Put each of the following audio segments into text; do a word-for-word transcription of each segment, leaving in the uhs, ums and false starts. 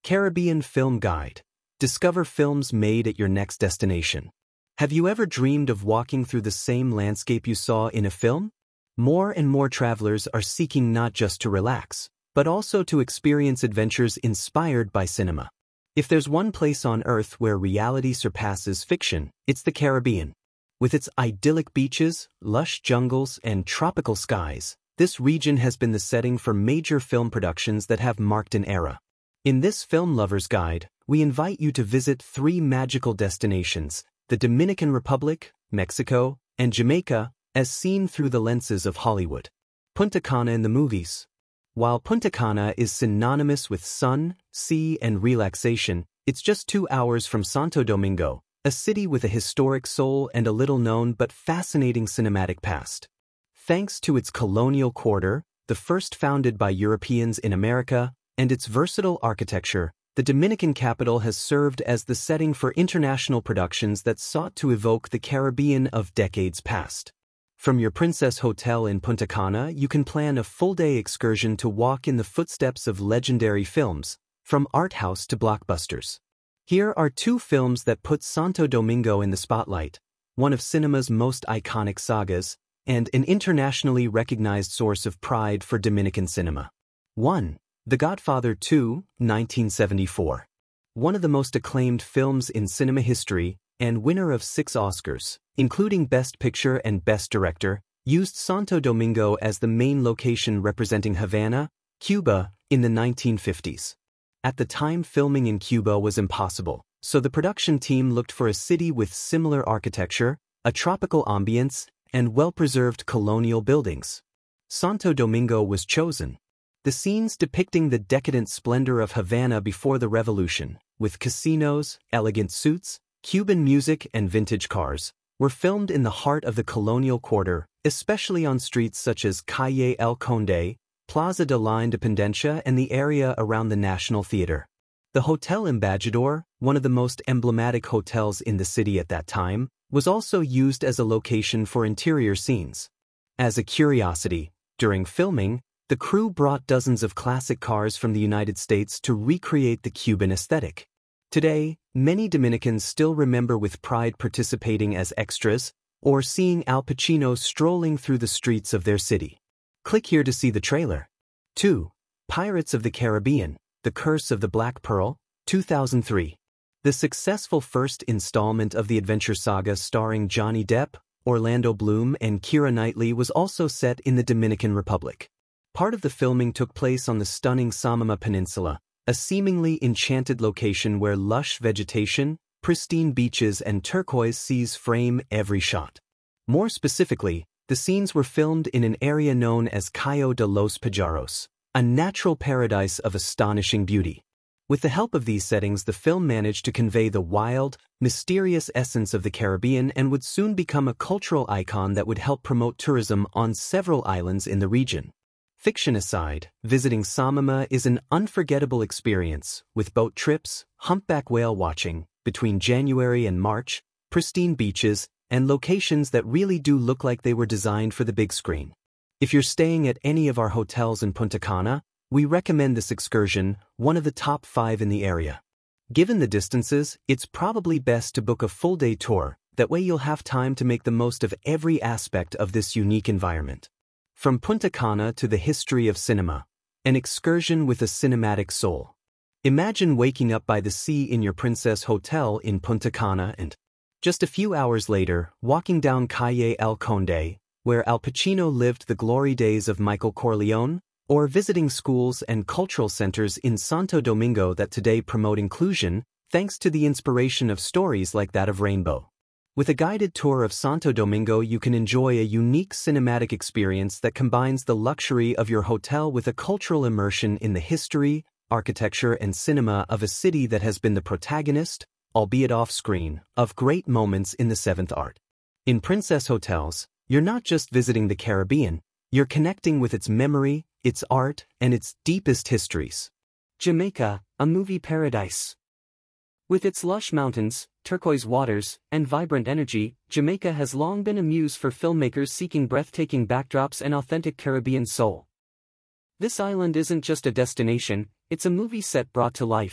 Caribbean Film Guide. Discover films made at your next destination. Have you ever dreamed of walking through the same landscape you saw in a film? More and more travelers are seeking not just to relax, but also to experience adventures inspired by cinema. If there's one place on Earth where reality surpasses fiction, it's the Caribbean. With its idyllic beaches, lush jungles, and tropical skies, this region has been the setting for major film productions that have marked an era. In this Film Lover's Guide, we invite you to visit three magical destinations: the Dominican Republic, Mexico, and Jamaica, as seen through the lenses of Hollywood. Punta Cana in the movies. While Punta Cana is synonymous with sun, sea, and relaxation, it's just two hours from Santo Domingo, a city with a historic soul and a little-known but fascinating cinematic past. Thanks to its colonial quarter, the first founded by Europeans in America, and its versatile architecture, the Dominican capital has served as the setting for international productions that sought to evoke the Caribbean of decades past. From your Princess Hotel in Punta Cana, you can plan a full-day excursion to walk in the footsteps of legendary films, from art house to blockbusters. Here are two films that put Santo Domingo in the spotlight, one of cinema's most iconic sagas, and an internationally recognized source of pride for Dominican cinema. one. The Godfather two, nineteen seventy-four. One of the most acclaimed films in cinema history, and winner of six Oscars, including Best Picture and Best Director, used Santo Domingo as the main location representing Havana, Cuba, in the nineteen fifties. At the time, filming in Cuba was impossible, so the production team looked for a city with similar architecture, a tropical ambience, and well-preserved colonial buildings. Santo Domingo was chosen. The scenes depicting the decadent splendor of Havana before the revolution, with casinos, elegant suits, Cuban music, and vintage cars, were filmed in the heart of the colonial quarter, especially on streets such as Calle El Conde, Plaza de la Independencia, and the area around the National Theater. The Hotel Embajador, one of the most emblematic hotels in the city at that time, was also used as a location for interior scenes. As a curiosity, during filming, the crew brought dozens of classic cars from the United States to recreate the Cuban aesthetic. Today, many Dominicans still remember with pride participating as extras or seeing Al Pacino strolling through the streets of their city. Click here to see the trailer. two. Pirates of the Caribbean, The Curse of the Black Pearl, two thousand three. The successful first installment of the adventure saga starring Johnny Depp, Orlando Bloom, and Keira Knightley was also set in the Dominican Republic. Part of the filming took place on the stunning Samama Peninsula, a seemingly enchanted location where lush vegetation, pristine beaches, and turquoise seas frame every shot. More specifically, the scenes were filmed in an area known as Cayo de los Pajaros, a natural paradise of astonishing beauty. With the help of these settings, the film managed to convey the wild, mysterious essence of the Caribbean and would soon become a cultural icon that would help promote tourism on several islands in the region. Fiction aside, visiting Samama is an unforgettable experience, with boat trips, humpback whale watching, between January and March, pristine beaches, and locations that really do look like they were designed for the big screen. If you're staying at any of our hotels in Punta Cana, we recommend this excursion, one of the top five in the area. Given the distances, it's probably best to book a full-day tour, that way you'll have time to make the most of every aspect of this unique environment. From Punta Cana to the history of cinema, an excursion with a cinematic soul. Imagine waking up by the sea in your Princess Hotel in Punta Cana and, just a few hours later, walking down Calle El Conde, where Al Pacino lived the glory days of Michael Corleone, or visiting schools and cultural centers in Santo Domingo that today promote inclusion, thanks to the inspiration of stories like that of Rainbow. With a guided tour of Santo Domingo, you can enjoy a unique cinematic experience that combines the luxury of your hotel with a cultural immersion in the history, architecture, and cinema of a city that has been the protagonist, albeit off-screen, of great moments in the seventh art. In Princess Hotels, you're not just visiting the Caribbean, you're connecting with its memory, its art, and its deepest histories. Jamaica, a movie paradise. With its lush mountains, turquoise waters, and vibrant energy, Jamaica has long been a muse for filmmakers seeking breathtaking backdrops and authentic Caribbean soul. This island isn't just a destination, it's a movie set brought to life,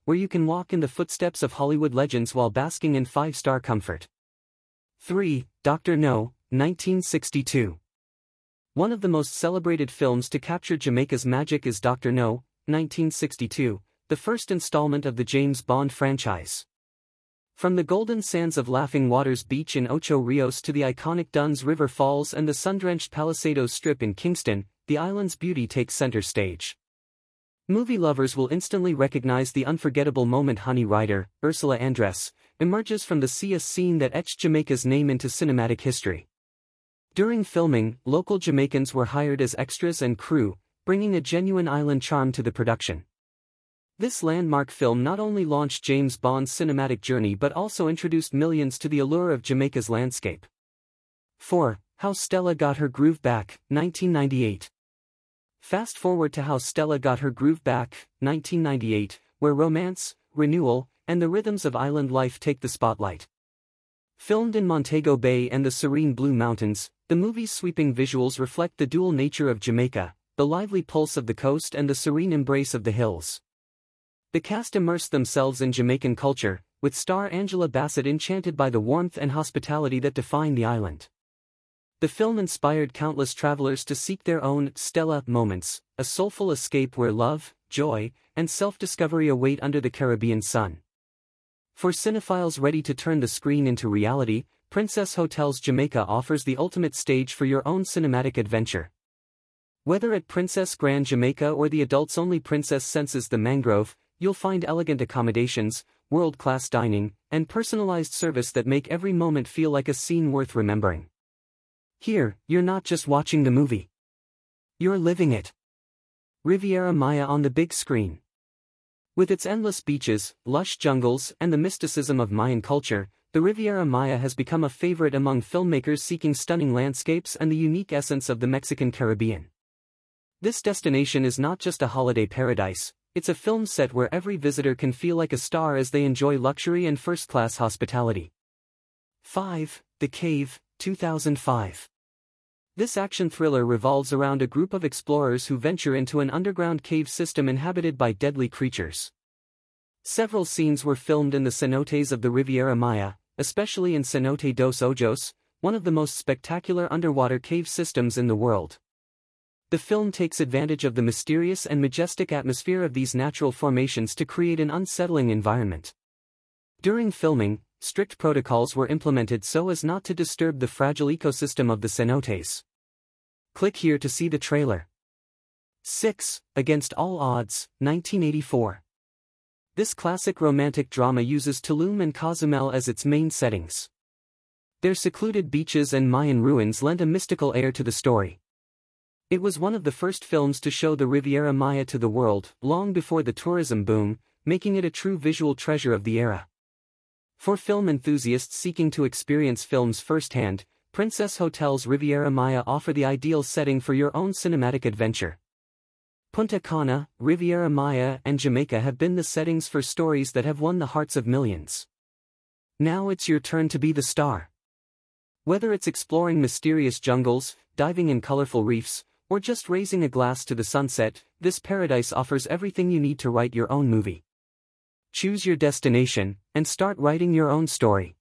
where you can walk in the footsteps of Hollywood legends while basking in five-star comfort. three. Doctor No, nineteen sixty-two. One of the most celebrated films to capture Jamaica's magic is Doctor No, nineteen sixty-two, the first installment of the James Bond franchise. From the golden sands of Laughing Waters Beach in Ocho Rios to the iconic Dunn's River Falls and the sun-drenched Palisadoes Strip in Kingston, the island's beauty takes center stage. Movie lovers will instantly recognize the unforgettable moment Honey Rider, Ursula Andress, emerges from the sea, a scene that etched Jamaica's name into cinematic history. During filming, local Jamaicans were hired as extras and crew, bringing a genuine island charm to the production. This landmark film not only launched James Bond's cinematic journey but also introduced millions to the allure of Jamaica's landscape. four. How Stella Got Her Groove Back, nineteen ninety-eight. Fast forward to How Stella Got Her Groove Back, nineteen ninety-eight, where romance, renewal, and the rhythms of island life take the spotlight. Filmed in Montego Bay and the serene Blue Mountains, the movie's sweeping visuals reflect the dual nature of Jamaica, the lively pulse of the coast and the serene embrace of the hills. The cast immersed themselves in Jamaican culture, with star Angela Bassett enchanted by the warmth and hospitality that define the island. The film inspired countless travelers to seek their own Stella moments, a soulful escape where love, joy, and self-discovery await under the Caribbean sun. For cinephiles ready to turn the screen into reality, Princess Hotels Jamaica offers the ultimate stage for your own cinematic adventure. Whether at Princess Grand Jamaica or the adults-only Princess Senses the Mangrove, you'll find elegant accommodations, world-class dining, and personalized service that make every moment feel like a scene worth remembering. Here, you're not just watching the movie. You're living it. Riviera Maya on the big screen. With its endless beaches, lush jungles, and the mysticism of Mayan culture, the Riviera Maya has become a favorite among filmmakers seeking stunning landscapes and the unique essence of the Mexican Caribbean. This destination is not just a holiday paradise, it's a film set where every visitor can feel like a star as they enjoy luxury and first-class hospitality. five. The Cave, two thousand five. This action thriller revolves around a group of explorers who venture into an underground cave system inhabited by deadly creatures. Several scenes were filmed in the cenotes of the Riviera Maya, especially in Cenote dos Ojos, one of the most spectacular underwater cave systems in the world. The film takes advantage of the mysterious and majestic atmosphere of these natural formations to create an unsettling environment. During filming, strict protocols were implemented so as not to disturb the fragile ecosystem of the cenotes. Click here to see the trailer. six. Against All Odds, nineteen eighty-four. This classic romantic drama uses Tulum and Cozumel as its main settings. Their secluded beaches and Mayan ruins lend a mystical air to the story. It was one of the first films to show the Riviera Maya to the world, long before the tourism boom, making it a true visual treasure of the era. For film enthusiasts seeking to experience films firsthand, Princess Hotels Riviera Maya offer the ideal setting for your own cinematic adventure. Punta Cana, Riviera Maya, and Jamaica have been the settings for stories that have won the hearts of millions. Now it's your turn to be the star. Whether it's exploring mysterious jungles, diving in colorful reefs, or just raising a glass to the sunset, this paradise offers everything you need to write your own movie. Choose your destination, and start writing your own story.